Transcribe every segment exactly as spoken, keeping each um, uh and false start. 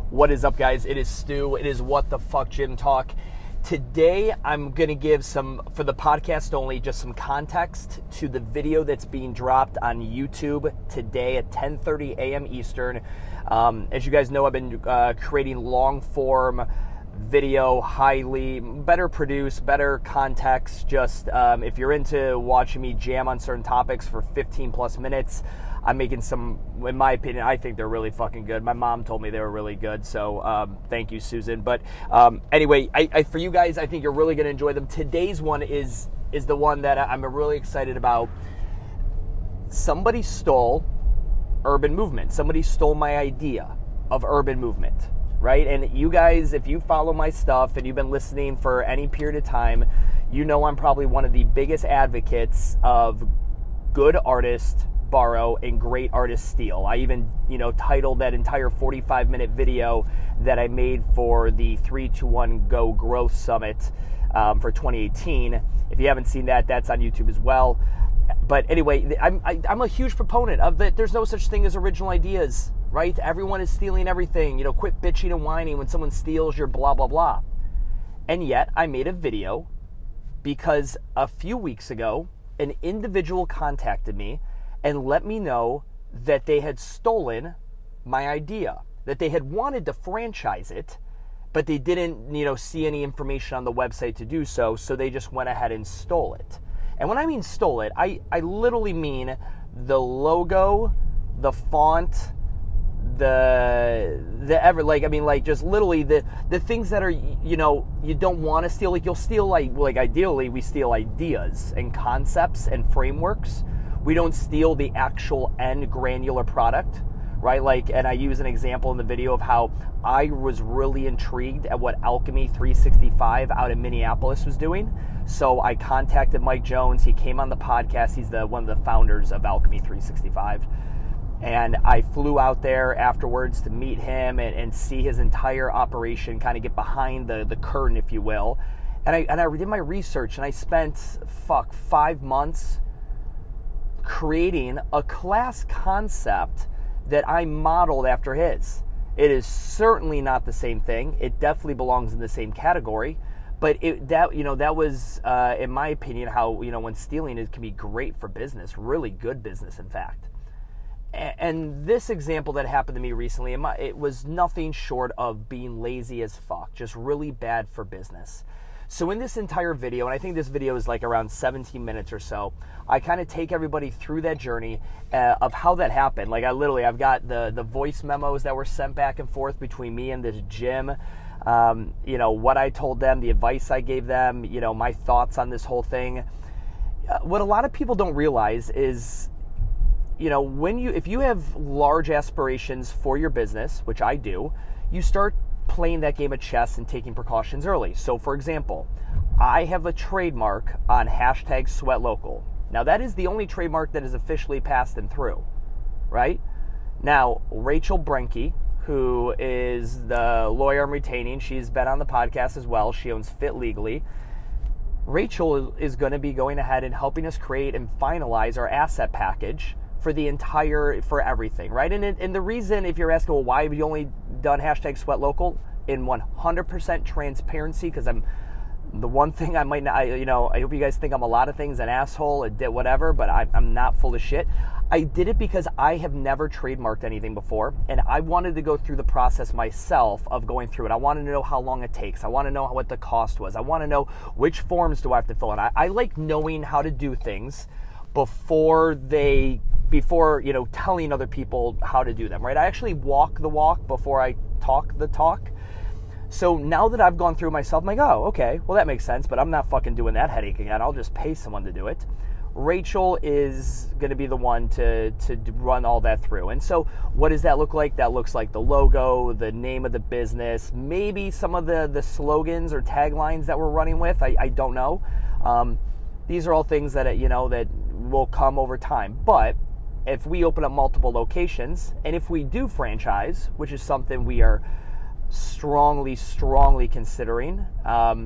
What is up, guys? It is Stu. It is What the Fuck Gym Talk. Today, I'm going to give some, for the podcast only, just some context to the video that's being dropped on YouTube today at ten thirty a.m. Eastern. Um, as you guys know, I've been uh, creating long-form video, highly, better produced, better context. Just um, if you're into watching me jam on certain topics for fifteen plus minutes, I'm making some, in my opinion, I think they're really fucking good. My mom told me they were really good, so um, thank you, Susan. But um, anyway, I, I, for you guys, I think you're really going to enjoy them. Today's one is is the one that I'm really excited about. Somebody stole urban movement. Somebody stole my idea of urban movement, right? And you guys, if you follow my stuff and you've been listening for any period of time, you know I'm probably one of the biggest advocates of good artists borrow and great artists steal. I even, you know, titled that entire forty-five minute video that I made for the three two one Go Growth Summit um, for twenty eighteen. If you haven't seen that, that's on YouTube as well. But anyway, I'm, I, I'm a huge proponent of that. There's no such thing as original ideas, right? Everyone is stealing everything. You know, quit bitching and whining when someone steals your blah, blah, blah. And yet I made a video because a few weeks ago, an individual contacted me and let me know that they had stolen my idea, that they had wanted to franchise it, but they didn't, you know, see any information on the website to do so, so they just went ahead and stole it. And when I mean stole it, I, I literally mean the logo, the font, the the ever like I mean like just literally the the things that are, you know, you don't want to steal. Like you'll steal like like ideally we steal ideas and concepts and frameworks. We don't steal the actual end granular product, right? Like, and I use an example in the video of how I was really intrigued at what Alchemy three sixty-five out in Minneapolis was doing. So I contacted Mike Jones. He came on the podcast. He's the one of the founders of Alchemy three sixty-five. And I flew out there afterwards to meet him and, and see his entire operation, kind of get behind the, the curtain, if you will. And I, and I did my research, and I spent, fuck, five months creating a class concept that I modeled after his. It is certainly not the same thing. It definitely belongs in the same category, but it, that, you know, that was, uh, in my opinion, how, you know, when stealing it can be great for business, really good business, in fact. And, and this example that happened to me recently, it was nothing short of being lazy as fuck, just really bad for business. So in this entire video, and I think this video is like around seventeen minutes or so, I kind of take everybody through that journey uh, of how that happened. Like I literally, I've got the, the voice memos that were sent back and forth between me and this gym, um, you know, what I told them, the advice I gave them, you know, my thoughts on this whole thing. Uh, what a lot of people don't realize is, you know, when you, if you have large aspirations for your business, which I do, you start playing that game of chess and taking precautions early. So for example, I have a trademark on hashtag sweat local. Now that is the only trademark that is officially passed and through, right? Now, Rachel Brenke, who is the lawyer I'm retaining, she's been on the podcast as well. She owns Fit Legally. Rachel is going to be going ahead and helping us create and finalize our asset package for the entire, for everything, right? And, it, and the reason, if you're asking, well, why have you only done hashtag sweat local, in one hundred percent transparency, because I'm, the one thing I might not, I, you know, I hope you guys think I'm a lot of things, an asshole, a did whatever, but I, I'm not full of shit. I did it because I have never trademarked anything before, and I wanted to go through the process myself of going through it. I wanted to know how long it takes. I want to know what the cost was. I want to know which forms do I have to fill in. I, I like knowing how to do things before they, before, you know, telling other people how to do them, right? I actually walk the walk before I talk the talk. So now that I've gone through myself, I'm like, oh, okay, well, that makes sense, but I'm not fucking doing that headache again. I'll just pay someone to do it. Rachel is going to be the one to, to run all that through. And so what does that look like? That looks like the logo, the name of the business, maybe some of the, the slogans or taglines that we're running with. I, I don't know. Um, these are all things that, you know, that will come over time. But if we open up multiple locations, and if we do franchise, which is something we are strongly, strongly considering, um,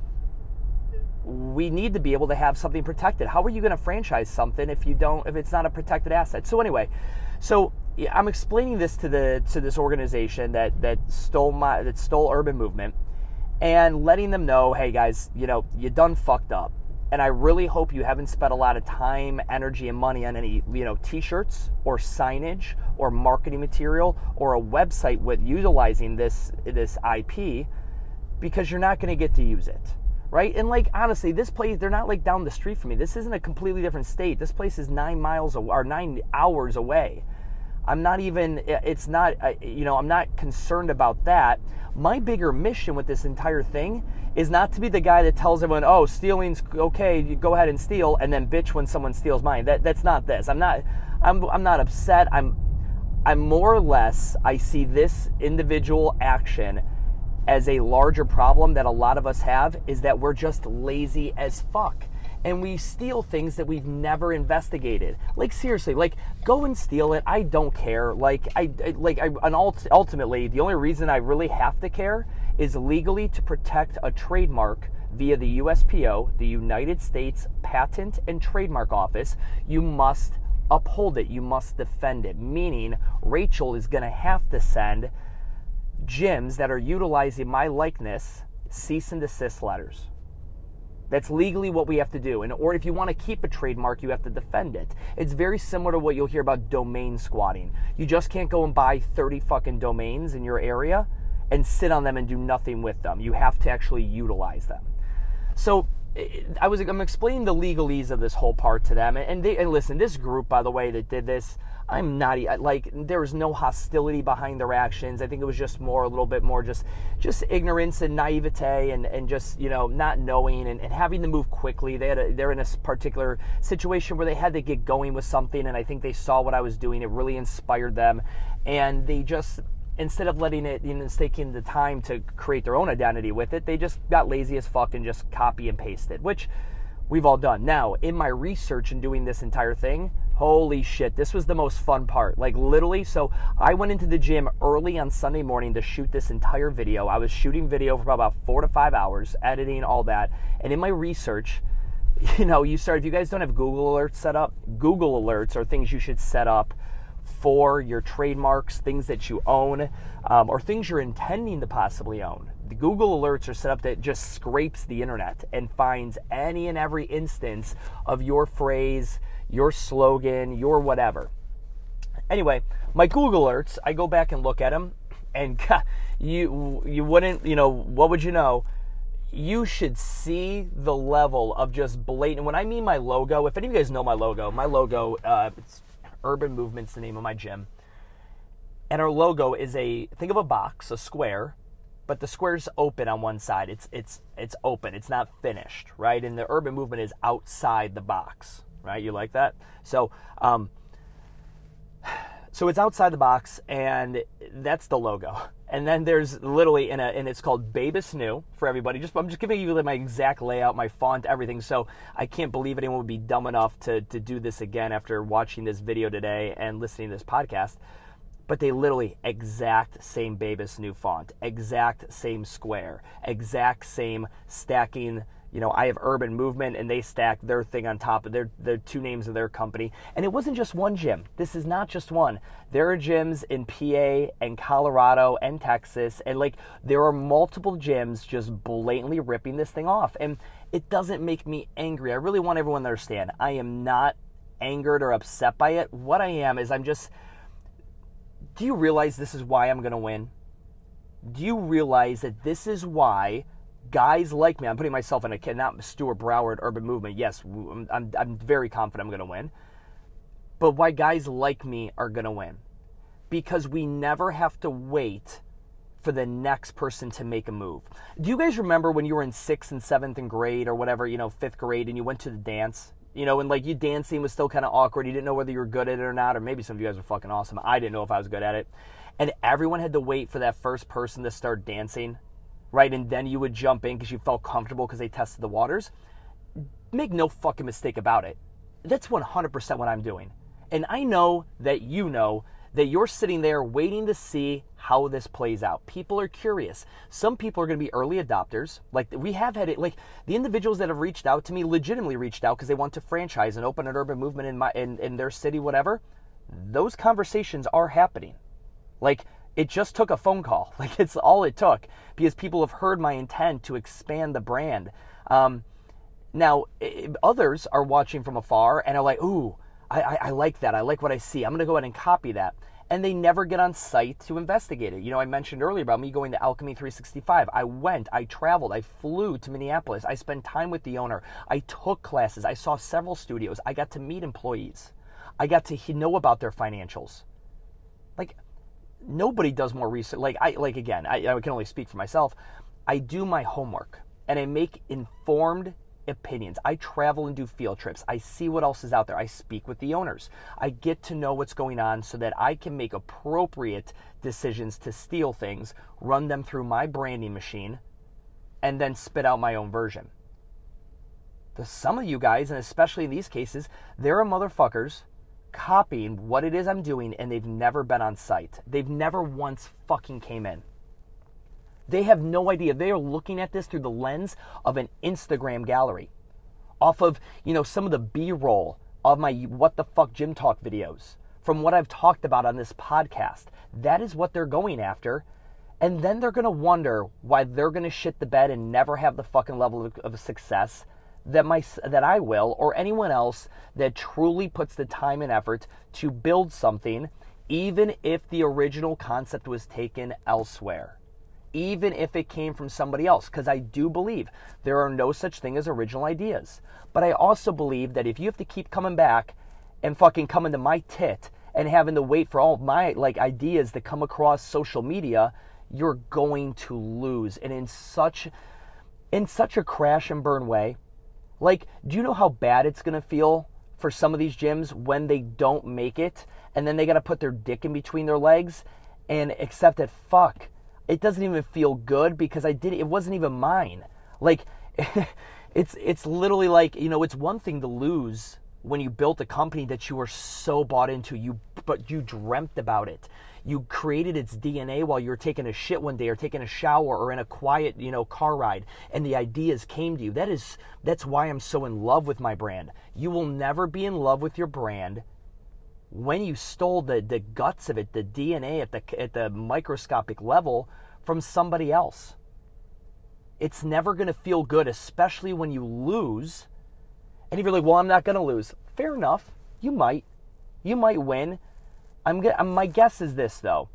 we need to be able to have something protected. How are you going to franchise something if you don't, if it's not a protected asset? So anyway, so I'm explaining this to the to this organization that that stole my that stole Urban Movement, and letting them know, hey guys, you know, you done fucked up, and I really hope you haven't spent a lot of time, energy, and money on any, you know, t-shirts or signage or marketing material or a website with utilizing this this I P, because you're not going to get to use it. Right? And like, honestly, this place, they're not like down the street from me. This isn't a completely different state. This place is nine miles away, or nine hours away. I'm not even, it's not, you know, I'm not concerned about that. My bigger mission with this entire thing is not to be the guy that tells everyone, oh, stealing's okay, you go ahead and steal, and then bitch when someone steals mine. That that's not this. I'm not, I'm I'm not upset. I'm, I'm more or less, I see this individual action as a larger problem that a lot of us have, is that we're just lazy as fuck. And we steal things that we've never investigated. Like, seriously, like, go and steal it. I don't care. Like, I, I like, I, and ultimately, the only reason I really have to care is legally to protect a trademark via the U S P O, the United States Patent and Trademark Office. You must uphold it. You must defend it. Meaning, Rachel is going to have to send gyms that are utilizing my likeness cease and desist letters. That's legally what we have to do. And or if you want to keep a trademark, you have to defend it. It's very similar to what you'll hear about domain squatting. You just can't go and buy thirty fucking domains in your area and sit on them and do nothing with them. You have to actually utilize them. So I was I'm explaining the legalese of this whole part to them. And they and listen, this group, by the way, that did this, I'm not, like, there was no hostility behind their actions. I think it was just more, a little bit more just just ignorance and naivete and, and just, you know, not knowing and, and having to move quickly. They had a, they're in a particular situation where they had to get going with something, and I think they saw what I was doing. It really inspired them, and they just, instead of letting it, you know, taking the time to create their own identity with it, they just got lazy as fuck and just copy and pasted, which we've all done. Now, in my research and doing this entire thing, holy shit, this was the most fun part. Like, literally, so I went into the gym early on Sunday morning to shoot this entire video. I was shooting video for about four to five hours, editing, all that. And in my research, you know, you start, if you guys don't have Google Alerts set up, Google Alerts are things you should set up for your trademarks, things that you own, um, or things you're intending to possibly own. The Google Alerts are set up that just scrapes the internet and finds any and every instance of your phrase, your slogan, your whatever. Anyway, my Google Alerts, I go back and look at them, and God, you you wouldn't, you know, what would you know? You should see the level of just blatant. When I mean my logo, if any of you guys know my logo, my logo, uh, it's Urban Movement's the name of my gym. And our logo is a, think of a box, a square, but the square's open on one side. It's it's it's open. It's not finished, right? And the Urban Movement is outside the box, right? You like that? So, um, so it's outside the box, and that's the logo. And then there's literally in a, and it's called Babus New for everybody. Just I'm just giving you my exact layout, my font, everything. So I can't believe anyone would be dumb enough to to do this again after watching this video today and listening to this podcast. But they literally exact same Babus New font, exact same square, exact same stacking. You know, I have Urban Movement, and they stack their thing on top of their, their two names of their company. And it wasn't just one gym. This is not just one. There are gyms in P A and Colorado and Texas. And, like, there are multiple gyms just blatantly ripping this thing off. And it doesn't make me angry. I really want everyone to understand. I am not angered or upset by it. What I am is I'm just... Do you realize this is why I'm going to win? Do you realize that this is why guys like me, I'm putting myself in a, not Stuart Broward, Urban Movement, yes, I'm, I'm, I'm very confident I'm going to win, but why guys like me are going to win? Because we never have to wait for the next person to make a move. Do you guys remember when you were in sixth and seventh and grade or whatever, you know, fifth grade, and you went to the dance? You know, and like you dancing was still kind of awkward. You didn't know whether you were good at it or not, or maybe some of you guys were fucking awesome. I didn't know if I was good at it. And everyone had to wait for that first person to start dancing, right? And then you would jump in because you felt comfortable because they tested the waters. Make no fucking mistake about it. That's one hundred percent what I'm doing. And I know that you know that you're sitting there waiting to see how this plays out. People are curious. Some people are going to be early adopters. Like we have had it, like the individuals that have reached out to me legitimately reached out because they want to franchise and open an Urban Movement in my in, in their city, whatever. those conversations are happening. Like, it just took a phone call. Like, it's all it took, because people have heard my intent to expand the brand. Um, now, others are watching from afar and are like, ooh, I, I, I like that. I like what I see. I'm going to go ahead and copy that. And they never get on site to investigate it. You know, I mentioned earlier about me going to Alchemy three sixty-five. I went, I traveled, I flew to Minneapolis. I spent time with the owner. I took classes. I saw several studios. I got to meet employees. I got to know about their financials. Like, nobody does more research. Like, I, like again, I, I can only speak for myself. I do my homework and I make informed opinions. I travel and do field trips. I see what else is out there. I speak with the owners. I get to know what's going on so that I can make appropriate decisions to steal things, run them through my branding machine, and then spit out my own version. The, some of you guys, and especially in these cases, there are motherfuckers copying what it is I'm doing, and they've never been on site. They've never once fucking came in. They have no idea. They are looking at this through the lens of an Instagram gallery, off of, you know, some of the B-roll of my What the Fuck Gym Talk videos, from what I've talked about on this podcast. That is what they're going after. And then they're going to wonder why they're going to shit the bed and never have the fucking level of, of success that my that I will, or anyone else that truly puts the time and effort to build something, even if the original concept was taken elsewhere. Even if it came from somebody else, because I do believe there are no such thing as original ideas. But I also believe that if you have to keep coming back and fucking coming to my tit and having to wait for all of my like ideas that come across social media, you're going to lose. And in such in such a crash and burn way. Like, do you know how bad it's going to feel for some of these gyms when they don't make it, and then they got to put their dick in between their legs and accept that, fuck, it doesn't even feel good because I did it wasn't even mine. Like, it's it's literally like, you know, it's one thing to lose when you built a company that you were so bought into, you but you dreamt about it. You created its D N A while you were taking a shit one day or taking a shower or in a quiet, you know, car ride, and the ideas came to you. That is that's why I'm so in love with my brand. You will never be in love with your brand when you stole the, the guts of it, the D N A at the at the microscopic level from somebody else. It's never going to feel good, especially when you lose. And if you're like, well, I'm not going to lose. Fair enough. You might. You might win. I'm gonna, my guess is this, though.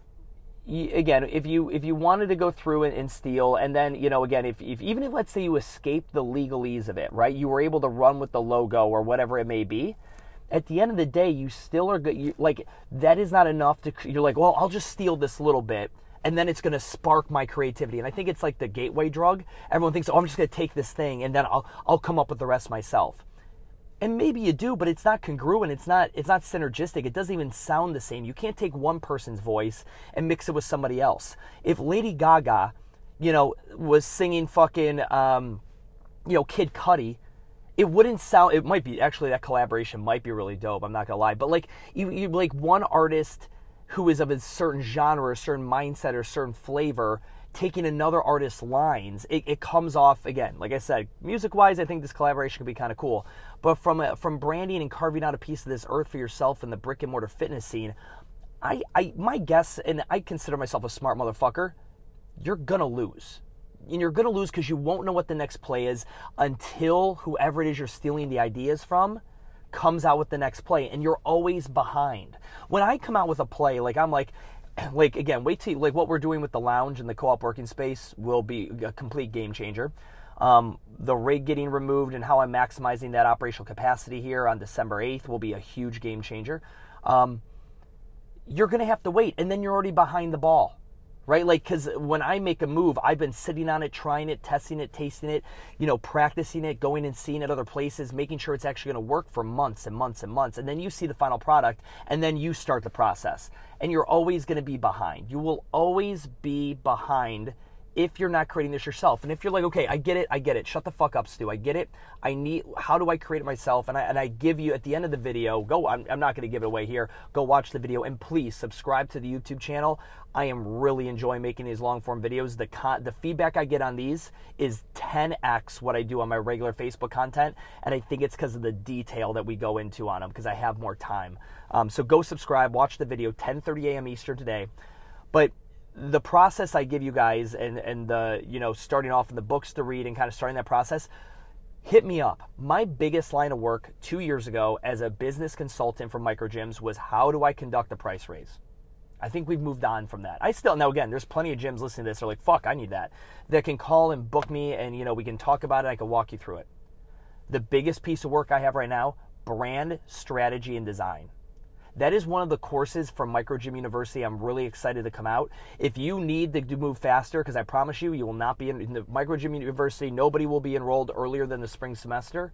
You, again, if you if you wanted to go through and, and steal, and then, you know, again, if, if even if, let's say, you escaped the legalese of it, right? You were able to run with the logo or whatever it may be. At the end of the day, you still are good. You, like, that is not enough to, you're like, well, I'll just steal this little bit, and then it's going to spark my creativity. And I think it's like the gateway drug. Everyone thinks, oh, I'm just going to take this thing, and then I'll I'll come up with the rest myself. And maybe you do, but it's not congruent. It's not it's not synergistic. It doesn't even sound the same. You can't take one person's voice and mix it with somebody else. If Lady Gaga, you know, was singing fucking, um, you know, Kid Cudi, it wouldn't sound. It might be actually that collaboration might be really dope. I'm not gonna lie, but like you, you like one artist who is of a certain genre, a certain mindset, or a certain flavor, taking another artist's lines, it, it comes off, again, like I said, music-wise, I think this collaboration could be kind of cool. But from a, from branding and carving out a piece of this earth for yourself in the brick-and-mortar fitness scene, I, I my guess, and I consider myself a smart motherfucker, you're going to lose. And you're going to lose because you won't know what the next play is until whoever it is you're stealing the ideas from comes out with the next play, and you're always behind. When I come out with a play, like I'm like, like again, wait till like what we're doing with the lounge and the co-op working space will be a complete game changer. Um, the rig getting removed and how I'm maximizing that operational capacity here on December eighth will be a huge game changer. Um, you're going to have to wait, and then you're already behind the ball. Right? Like, because when I make a move, I've been sitting on it, trying it, testing it, tasting it, you know, practicing it, going and seeing it other places, making sure it's actually going to work for months and months and months. And then you see the final product, and then you start the process. And you're always going to be behind. You will always be behind if you're not creating this yourself. And if you're like, okay, I get it, I get it. Shut the fuck up, Stu. I get it. I need, how do I create it myself? And I, and I give you at the end of the video, go, I'm, I'm not going to give it away here. Go watch the video and please subscribe to the YouTube channel. I am really enjoying making these long form videos. The con, the feedback I get on these is ten X what I do on my regular Facebook content. And I think it's because of the detail that we go into on them because I have more time. Um, so go subscribe, watch the video, ten thirty a m Eastern today. But the process I give you guys and, and the, you know, starting off in the books to read and kind of starting that process, hit me up. My biggest line of work two years ago as a business consultant for micro gyms was how do I conduct a price raise? I think we've moved on from that. I still, now again, there's plenty of gyms listening to this. They're like, fuck, I need that. That can call and book me and, you know, we can talk about it. I can walk you through it. The biggest piece of work I have right now, brand strategy and design. That is one of the courses from Micro Gym University. I'm really excited to come out. If you need to move faster, because I promise you, you will not be in, in the Micro Gym University. Nobody will be enrolled earlier than the spring semester.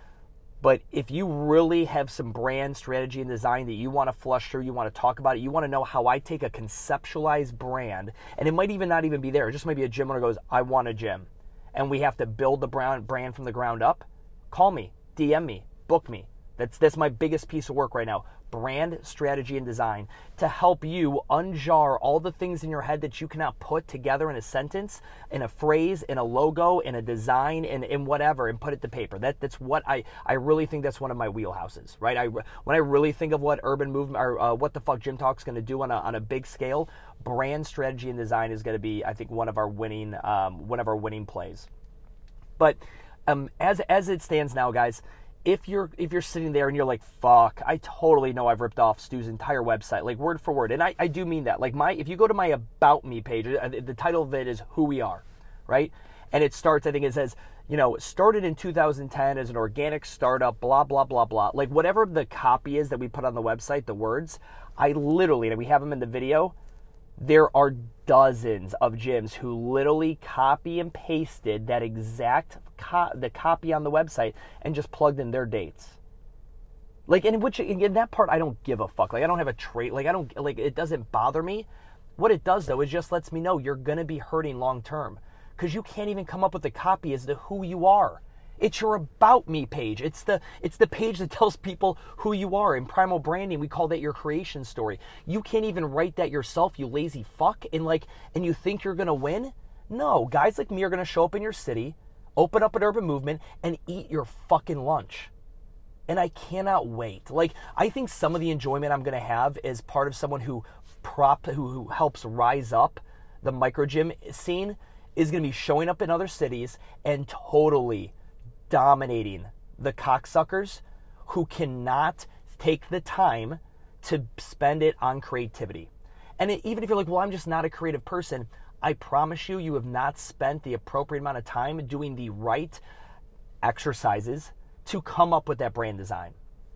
But if you really have some brand strategy and design that you want to flush through, you want to talk about it, you want to know how I take a conceptualized brand, and it might even not even be there. It just might be a gym owner goes, I want a gym. And we have to build the brand from the ground up. Call me, D M me, book me. That's, that's my biggest piece of work right now. Brand strategy and design to help you unjar all the things in your head that you cannot put together in a sentence, in a phrase, in a logo, in a design, in, in whatever, and put it to paper. That that's what I I really think that's one of my wheelhouses, right? I when I really think of what urban movement or uh, what the fuck Gym Talk's going to do on a on a big scale, brand strategy and design is going to be, I think, one of our winning um, one of our winning plays. But um, as as it stands now, guys. If you're if you're sitting there and you're like, fuck, I totally know I've ripped off Stu's entire website, like word for word. And I, I do mean that. Like my if you go to my About Me page, the title of it is Who We Are, right? And it starts, I think it says, you know, started in two thousand ten as an organic startup, blah, blah, blah, blah. Like whatever the copy is that we put on the website, the words, I literally, and we have them in the video, there are dozens of gyms who literally copy and pasted that exact co- the copy on the website and just plugged in their dates. Like, in which in that part I don't give a fuck. Like I don't have a trait. Like I don't like it doesn't bother me. What it does though is just lets me know you're gonna be hurting long term because you can't even come up with a copy as to who you are. It's your About Me page. It's the it's the page that tells people who you are. In Primal Branding, we call that your creation story. You can't even write that yourself, you lazy fuck, and like and you think you're gonna win? No, guys like me are gonna show up in your city, open up an urban movement, and eat your fucking lunch. And I cannot wait. Like, I think some of the enjoyment I'm gonna have as part of someone who prop who, who helps rise up the micro gym scene is gonna be showing up in other cities and totally dominating the cocksuckers who cannot take the time to spend it on creativity. And it, even if you're like, well, I'm just not a creative person, I promise you, you have not spent the appropriate amount of time doing the right exercises to come up with that brand design.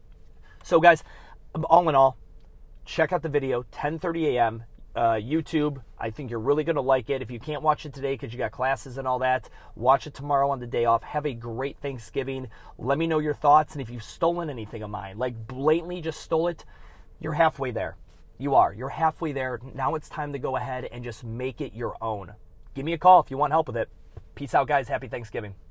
So guys, all in all, check out the video, ten thirty a m Uh, YouTube. I think you're really going to like it. If you can't watch it today because you got classes and all that, watch it tomorrow on the day off. Have a great Thanksgiving. Let me know your thoughts, and if you've stolen anything of mine, like blatantly just stole it, you're halfway there. You are. You're halfway there. Now it's time to go ahead and just make it your own. Give me a call if you want help with it. Peace out, guys. Happy Thanksgiving.